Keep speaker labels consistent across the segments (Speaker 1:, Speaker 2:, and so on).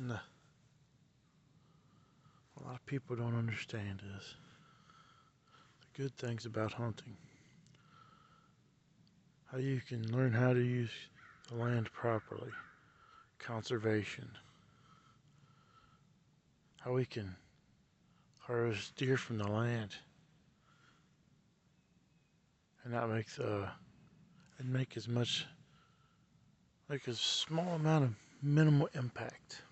Speaker 1: And a lot of people don't understand is the good things about hunting. How you can learn how to use the land properly. Conservation. How we can harvest deer from the land and not make make a small amount of minimal impact,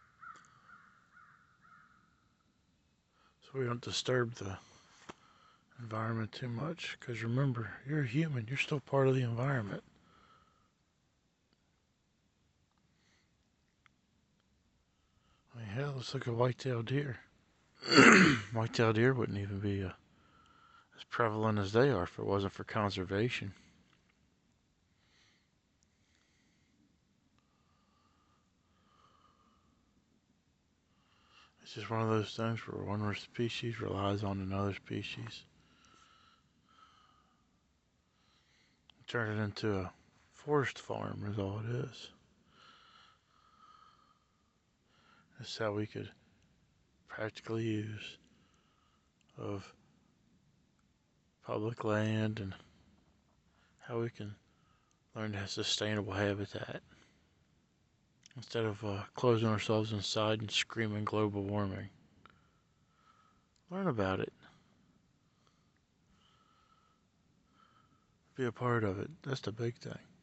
Speaker 1: so we don't disturb the environment too much. Because remember, you're a human, you're still part of the environment. I mean, hell, let's look at white-tailed deer. White-tailed deer wouldn't even be as prevalent as they are if it wasn't for conservation. It's just one of those things where one species relies on another species. Turn it into a forest farm is all it is. That's how we could practically use of public land and how we can learn to have sustainable habitat instead of closing ourselves inside and screaming global warming. Learn about it. Be a part of it. That's the big thing.